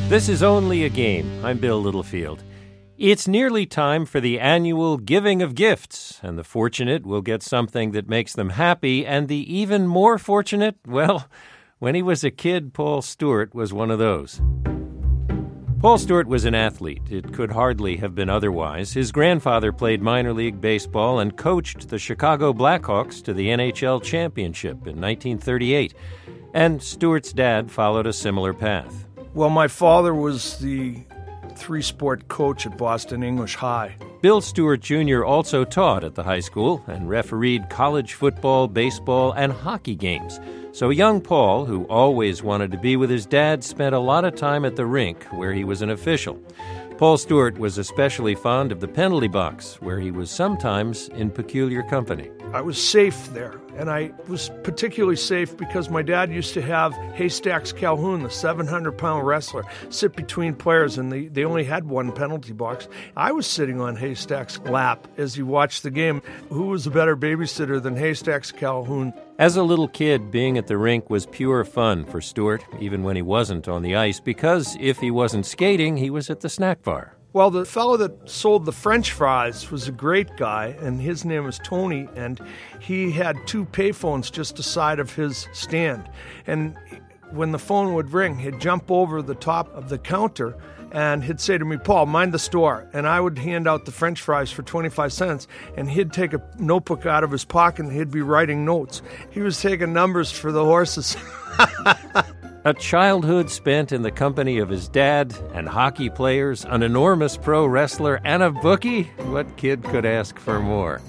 This is Only a Game. I'm Bill Littlefield. It's nearly time for the annual giving of gifts, and the fortunate will get something that makes them happy, and the even more fortunate, well, when he was a kid, Paul Stewart was one of those. Paul Stewart was an athlete. It could hardly have been otherwise. His grandfather played minor league baseball and coached the Chicago Blackhawks to the NHL championship in 1938, and Stewart's dad followed a similar path. Well, my father was the three-sport coach at Boston English High. Bill Stewart Jr. also taught at the high school and refereed college football, baseball, and hockey games. So young Paul, who always wanted to be with his dad, spent a lot of time at the rink where he was an official. Paul Stewart was especially fond of the penalty box, where he was sometimes in peculiar company. I was safe there, and I was particularly safe because my dad used to have Haystacks Calhoun, the 700-pound wrestler, sit between players, and they only had one penalty box. I was sitting on Haystacks' lap as he watched the game. Who was a better babysitter than Haystacks Calhoun? As a little kid, being at the rink was pure fun for Stewart, even when he wasn't on the ice, because if he wasn't skating, he was at the snack bar. Well, the fellow that sold the French fries was a great guy, and his name was Tony, and he had two payphones just aside of his stand. And when the phone would ring, he'd jump over the top of the counter, and he'd say to me, "Paul, mind the store." And I would hand out the French fries for 25 cents, and he'd take a notebook out of his pocket, and he'd be writing notes. He was taking numbers for the horses. A childhood spent in the company of his dad and hockey players, an enormous pro wrestler, and a bookie? What kid could ask for more?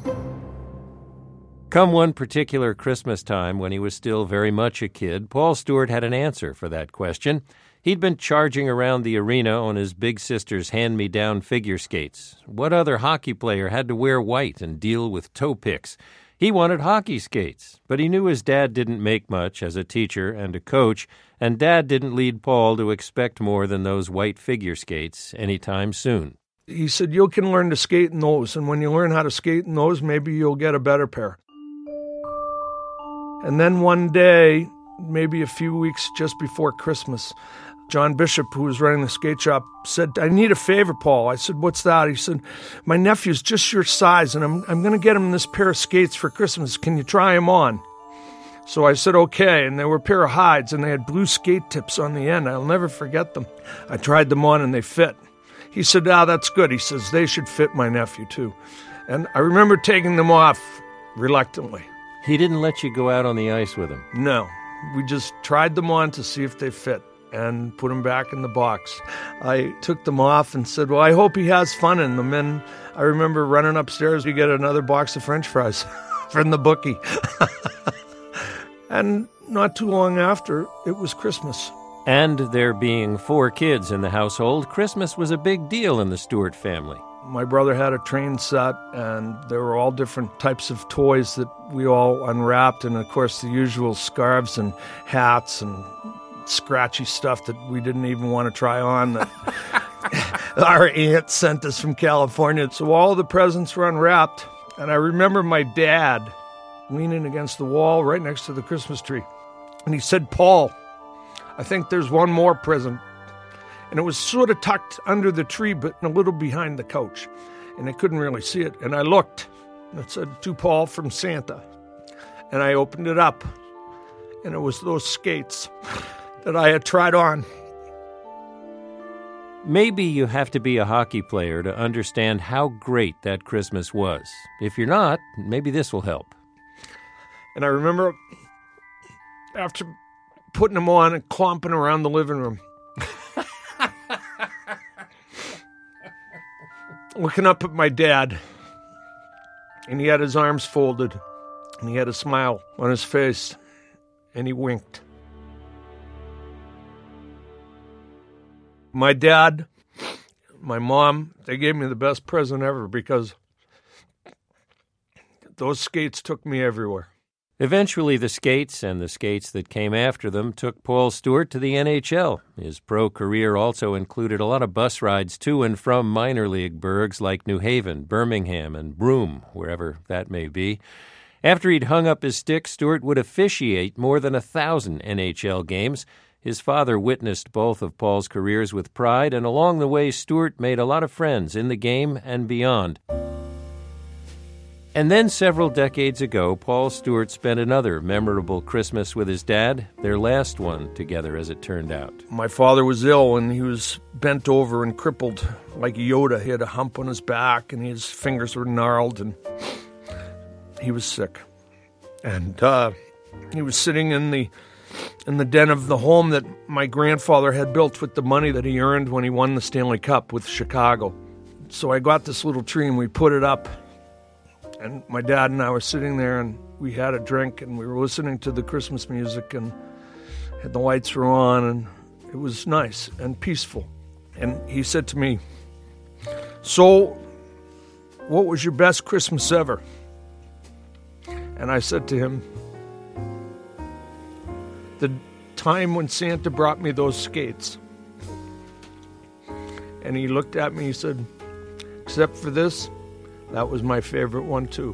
Come one particular Christmas time when he was still very much a kid, Paul Stewart had an answer for that question. He'd been charging around the arena on his big sister's hand-me-down figure skates. What other hockey player had to wear white and deal with toe picks? He wanted hockey skates, but he knew his dad didn't make much as a teacher and a coach, and Dad didn't lead Paul to expect more than those white figure skates anytime soon. He said, "You can learn to skate in those, and when you learn how to skate in those, maybe you'll get a better pair." And then one day, maybe a few weeks just before Christmas, John Bishop, who was running the skate shop, said, "I need a favor, Paul." I said, "What's that?" He said, "My nephew's just your size, and I'm going to get him this pair of skates for Christmas. Can you try him on?" So I said, "Okay," and they were a pair of hides, and they had blue skate tips on the end. I'll never forget them. I tried them on, and they fit. He said, "That's good." He says, "They should fit my nephew, too." And I remember taking them off reluctantly. He didn't let you go out on the ice with him? No. We just tried them on to see if they fit and put them back in the box. I took them off and said, "Well, I hope he has fun in them." And I remember running upstairs to get another box of French fries from the bookie. And not too long after, it was Christmas. And there being 4 kids in the household, Christmas was a big deal in the Stewart family. My brother had a train set, and there were all different types of toys that we all unwrapped, and of course the usual scarves and hats and scratchy stuff that we didn't even want to try on that our aunt sent us from California. So all the presents were unwrapped, and I remember my dad leaning against the wall right next to the Christmas tree. And he said, "Paul, I think there's one more present." And it was sort of tucked under the tree, but a little behind the couch. And I couldn't really see it. And I looked, and it said, "To Paul from Santa." And I opened it up, and it was those skates that I had tried on. Maybe you have to be a hockey player to understand how great that Christmas was. If you're not, maybe this will help. And I remember after putting them on and clomping around the living room, looking up at my dad, and he had his arms folded, and he had a smile on his face, and he winked. My dad, my mom, they gave me the best present ever because those skates took me everywhere. Eventually, the skates and the skates that came after them took Paul Stewart to the NHL. His pro career also included a lot of bus rides to and from minor league burgs like New Haven, Birmingham, and Broome, wherever that may be. After he'd hung up his stick, Stewart would officiate more than 1,000 NHL games, His father witnessed both of Paul's careers with pride, and along the way, Stuart made a lot of friends in the game and beyond. And then several decades ago, Paul Stuart spent another memorable Christmas with his dad, their last one together, as it turned out. My father was ill, and he was bent over and crippled like Yoda. He had a hump on his back, and his fingers were gnarled, and he was sick. And he was sitting in the den of the home that my grandfather had built with the money that he earned when he won the Stanley Cup with Chicago. So I got this little tree, and we put it up. And my dad and I were sitting there, and we had a drink, and we were listening to the Christmas music, and the lights were on, and it was nice and peaceful. And he said to me, "So, what was your best Christmas ever?" And I said to him, "The time when Santa brought me those skates." And he looked at me, he said, "Except for this, that was my favorite one, too."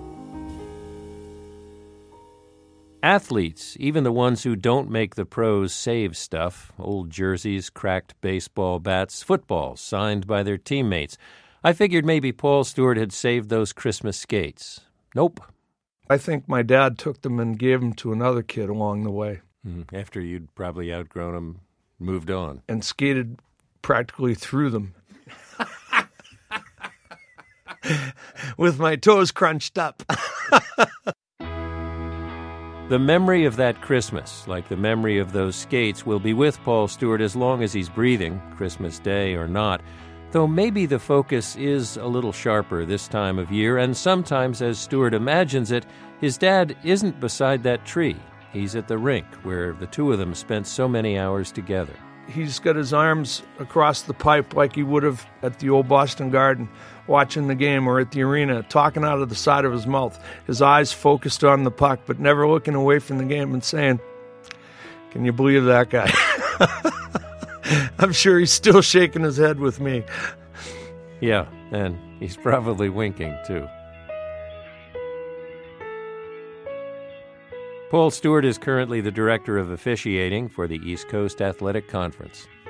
Athletes, even the ones who don't make the pros, save stuff. Old jerseys, cracked baseball bats, footballs signed by their teammates. I figured maybe Paul Stuart had saved those Christmas skates. Nope. I think my dad took them and gave them to another kid along the way. After you'd probably outgrown them, moved on. And skated practically through them. With my toes crunched up. The memory of that Christmas, like the memory of those skates, will be with Paul Stuart as long as he's breathing, Christmas Day or not, though maybe the focus is a little sharper this time of year, and sometimes, as Stuart imagines it, his dad isn't beside that tree. He's at the rink, where the two of them spent so many hours together. He's got his arms across the pipe like he would have at the old Boston Garden, watching the game, or at the arena, talking out of the side of his mouth, his eyes focused on the puck, but never looking away from the game and saying, "Can you believe that guy?" I'm sure he's still shaking his head with me. Yeah, and he's probably winking, too. Paul Stuart is currently the director of officiating for the East Coast Athletic Conference.